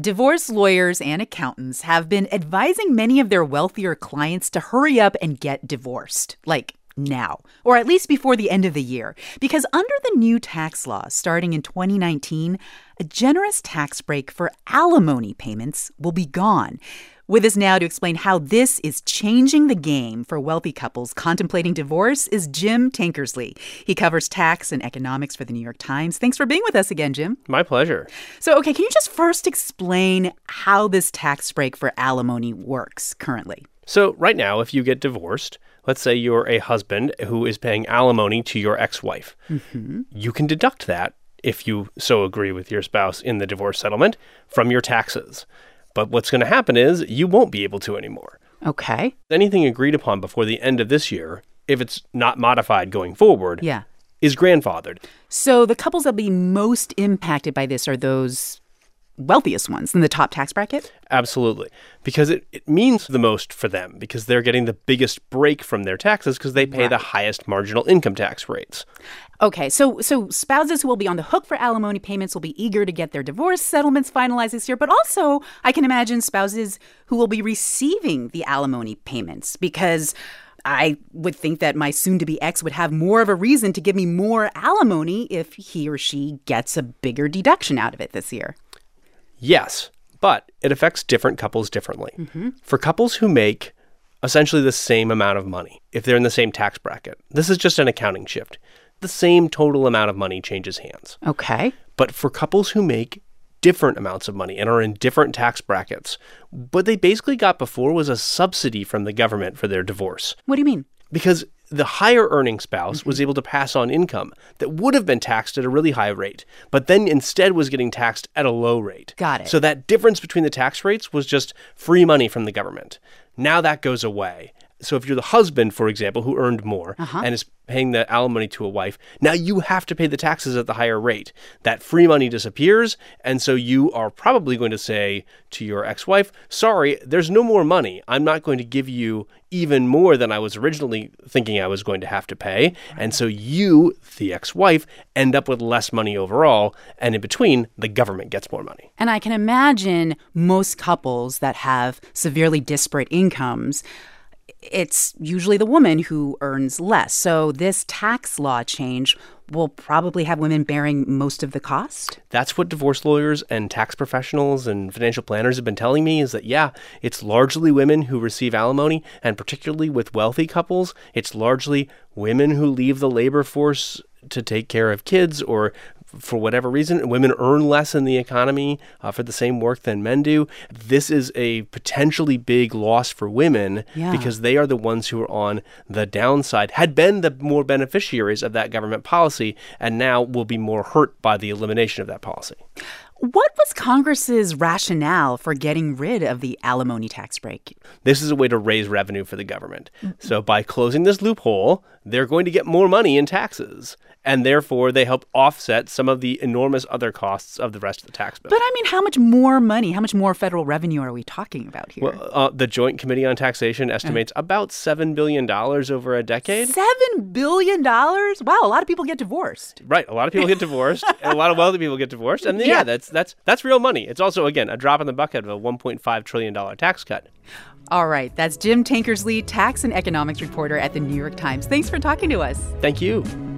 Divorce lawyers and accountants have been advising many of their wealthier clients to hurry up and get divorced, like now, or at least before the end of the year. Because under the new tax laws starting in 2019, a generous tax break for alimony payments will be gone. With us now to explain how this is changing the game for wealthy couples contemplating divorce is Jim Tankersley. He covers tax and economics for the New York Times. Thanks for being with us again, Jim. My pleasure. So, can you just first explain how this tax break for alimony works currently? So right now, if you get divorced, let's say you're a husband who is paying alimony to your ex-wife, you can deduct that, if you so agree with your spouse in the divorce settlement, from your taxes. But what's going to happen is you won't be able to anymore. Okay. Anything agreed upon before the end of this year, if it's not modified going forward, is grandfathered. So the couples that will be most impacted by this are those wealthiest ones in the top tax bracket? Absolutely. Because it means the most for them, because they're getting the biggest break from their taxes because they pay the highest marginal income tax rates. Okay, so spouses who will be on the hook for alimony payments will be eager to get their divorce settlements finalized this year, but also I can imagine spouses who will be receiving the alimony payments, because I would think that my soon-to-be ex would have more of a reason to give me more alimony if he or she gets a bigger deduction out of it this year. Yes, but it affects different couples differently. For couples who make essentially the same amount of money, if they're in the same tax bracket, this is just an accounting shift. The same total amount of money changes hands. Okay. But for couples who make different amounts of money and are in different tax brackets, what they basically got before was a subsidy from the government for their divorce. What do you mean? Because the higher earning spouse was able to pass on income that would have been taxed at a really high rate, but then instead was getting taxed at a low rate. Got it. So that difference between the tax rates was just free money from the government. Now that goes away. So if you're the husband, for example, who earned more and is paying the alimony to a wife, now you have to pay the taxes at the higher rate. That free money disappears, and so you are probably going to say to your ex-wife, sorry, there's no more money. I'm not going to give you even more than I was originally thinking I was going to have to pay. And so you, the ex-wife, end up with less money overall, and in between, the government gets more money. And I can imagine most couples that have severely disparate incomes, it's usually the woman who earns less. So this tax law change will probably have women bearing most of the cost? That's what divorce lawyers and tax professionals and financial planners have been telling me, is that, it's largely women who receive alimony, and particularly with wealthy couples, it's largely women who leave the labor force to take care of kids, or for whatever reason, women earn less in the economy for the same work than men do. This is a potentially big loss for women because they are the ones who are on the downside, had been the more beneficiaries of that government policy, and now will be more hurt by the elimination of that policy. What was Congress's rationale for getting rid of the alimony tax break? This is a way to raise revenue for the government. So by closing this loophole, they're going to get more money in taxes, and therefore they help offset some of the enormous other costs of the rest of the tax bill. But I mean, how much more money, how much more federal revenue are we talking about here? Well, the Joint Committee on Taxation estimates about $7 billion over a decade. $7 billion? Wow, a lot of people get divorced. Right, a lot of people get divorced, and a lot of wealthy people get divorced. And that's real money. It's also, again, a drop in the bucket of a $1.5 trillion tax cut. All right, that's Jim Tankersley, tax and economics reporter at the New York Times. Thanks for talking to us. Thank you.